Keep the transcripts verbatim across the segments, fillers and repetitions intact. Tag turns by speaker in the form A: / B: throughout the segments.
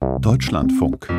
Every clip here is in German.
A: Deutschlandfunk.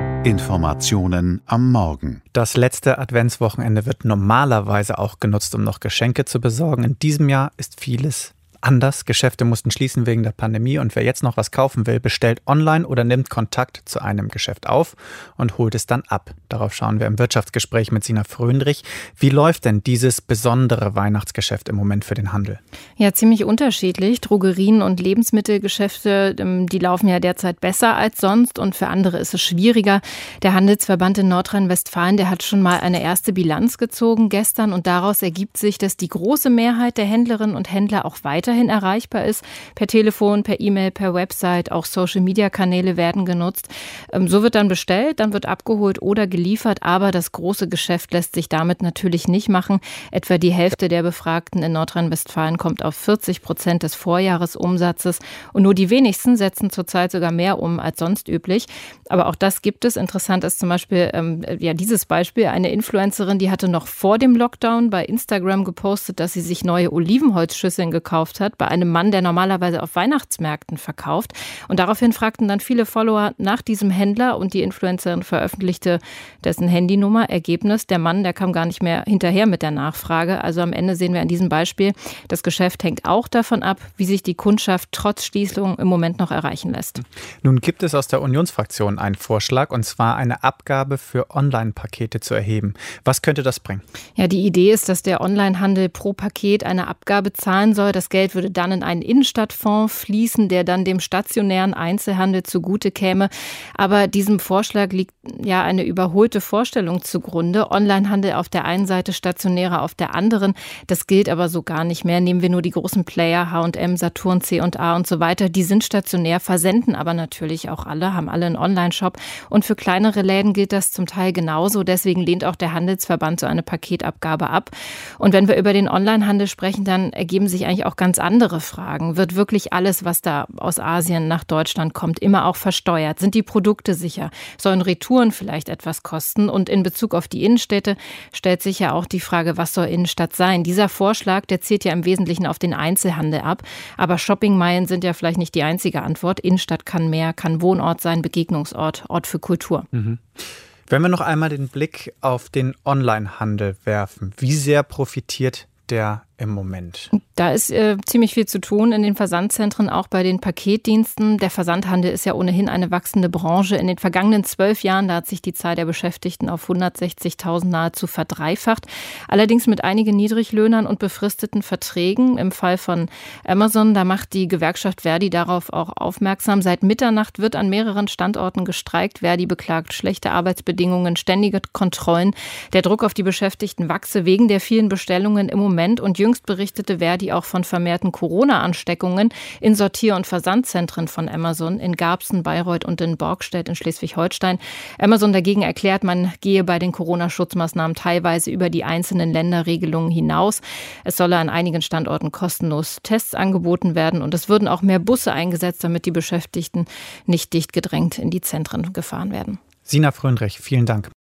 A: Informationen am Morgen.
B: Das letzte Adventswochenende wird normalerweise auch genutzt, um noch Geschenke zu besorgen. In diesem Jahr ist vieles anders. Geschäfte mussten schließen wegen der Pandemie und wer jetzt noch was kaufen will, bestellt online oder nimmt Kontakt zu einem Geschäft auf und holt es dann ab. Darauf schauen wir im Wirtschaftsgespräch mit Sina Fröndrich. Wie läuft denn dieses besondere Weihnachtsgeschäft im Moment für den Handel?
C: Ja, ziemlich unterschiedlich. Drogerien und Lebensmittelgeschäfte, die laufen ja derzeit besser als sonst und für andere ist es schwieriger. Der Handelsverband in Nordrhein-Westfalen, der hat schon mal eine erste Bilanz gezogen gestern und daraus ergibt sich, dass die große Mehrheit der Händlerinnen und Händler auch weiter erreichbar ist. Per Telefon, per E-Mail, per Website, auch Social-Media-Kanäle werden genutzt. So wird dann bestellt, dann wird abgeholt oder geliefert, aber das große Geschäft lässt sich damit natürlich nicht machen. Etwa die Hälfte der Befragten in Nordrhein-Westfalen kommt auf vierzig Prozent des Vorjahresumsatzes und nur die wenigsten setzen zurzeit sogar mehr um als sonst üblich. Aber auch das gibt es. Interessant ist zum Beispiel ähm, ja dieses Beispiel. Eine Influencerin, die hatte noch vor dem Lockdown bei Instagram gepostet, dass sie sich neue Olivenholzschüsseln gekauft hat, bei einem Mann, der normalerweise auf Weihnachtsmärkten verkauft. Und daraufhin fragten dann viele Follower nach diesem Händler und die Influencerin veröffentlichte dessen Handynummer. Ergebnis, der Mann, der kam gar nicht mehr hinterher mit der Nachfrage. Also am Ende sehen wir an diesem Beispiel, das Geschäft hängt auch davon ab, wie sich die Kundschaft trotz Schließung im Moment noch erreichen lässt.
B: Nun gibt es aus der Unionsfraktion einen Vorschlag, und zwar eine Abgabe für Online-Pakete zu erheben. Was könnte das bringen?
C: Ja, die Idee ist, dass der Onlinehandel pro Paket eine Abgabe zahlen soll. Das Geld würde dann in einen Innenstadtfonds fließen, der dann dem stationären Einzelhandel zugute käme. Aber diesem Vorschlag liegt ja eine überholte Vorstellung zugrunde. Onlinehandel auf der einen Seite, stationärer auf der anderen. Das gilt aber so gar nicht mehr. Nehmen wir nur die großen Player, H und M, Saturn, C und A und so weiter. Die sind stationär, versenden aber natürlich auch alle, haben alle einen Online-Shop. Und für kleinere Läden gilt das zum Teil genauso. Deswegen lehnt auch der Handelsverband so eine Paketabgabe ab. Und wenn wir über den Onlinehandel sprechen, dann ergeben sich eigentlich auch ganz andere Fragen. Wird wirklich alles, was da aus Asien nach Deutschland kommt, immer auch versteuert? Sind die Produkte sicher? Sollen Retouren vielleicht etwas kosten? Und in Bezug auf die Innenstädte stellt sich ja auch die Frage, was soll Innenstadt sein? Dieser Vorschlag, der zielt ja im Wesentlichen auf den Einzelhandel ab. Aber Shoppingmeilen sind ja vielleicht nicht die einzige Antwort. Innenstadt kann mehr, kann Wohnort sein, Begegnungsort, Ort für Kultur.
B: Mhm. Wenn wir noch einmal den Blick auf den Onlinehandel werfen, wie sehr profitiert der im Moment?
C: Da ist äh, ziemlich viel zu tun in den Versandzentren, auch bei den Paketdiensten. Der Versandhandel ist ja ohnehin eine wachsende Branche. In den vergangenen zwölf Jahren, da hat sich die Zahl der Beschäftigten auf hundertsechzigtausend nahezu verdreifacht. Allerdings mit einigen Niedriglöhnern und befristeten Verträgen. Im Fall von Amazon, da macht die Gewerkschaft Verdi darauf auch aufmerksam. Seit Mitternacht wird an mehreren Standorten gestreikt. Verdi beklagt schlechte Arbeitsbedingungen, ständige Kontrollen. Der Druck auf die Beschäftigten wachse wegen der vielen Bestellungen im Moment. Und jüngst berichtete Verdi auch von vermehrten Corona-Ansteckungen in Sortier- und Versandzentren von Amazon in Garbsen, Bayreuth und in Borgstedt in Schleswig-Holstein. Amazon dagegen erklärt, man gehe bei den Corona-Schutzmaßnahmen teilweise über die einzelnen Länderregelungen hinaus. Es solle an einigen Standorten kostenlos Tests angeboten werden und es würden auch mehr Busse eingesetzt, damit die Beschäftigten nicht dicht gedrängt in die Zentren gefahren werden.
B: Sina Fröndrich, vielen Dank.